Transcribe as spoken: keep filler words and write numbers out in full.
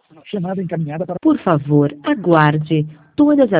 Chamada encaminhada para... Por favor, aguarde. Todas as